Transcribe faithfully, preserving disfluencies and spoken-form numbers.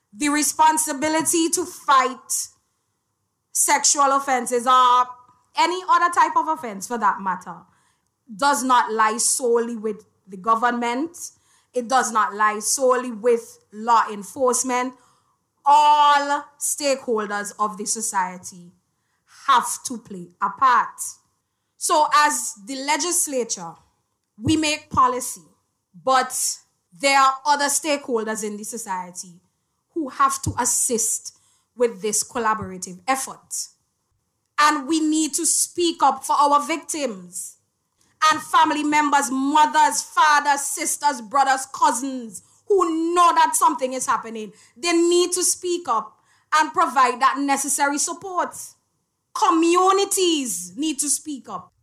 the responsibility to fight sexual offenses or any other type of offense for that matter does not lie solely with the government. It does not lie solely with law enforcement. All stakeholders of the society have to play a part. So as the legislature, we make policy, but there are other stakeholders in the society who have to assist with this collaborative effort. And we need to speak up for our victims and family members, mothers, fathers, sisters, brothers, cousins, who know that something is happening. They need to speak up and provide that necessary support. Communities need to speak up.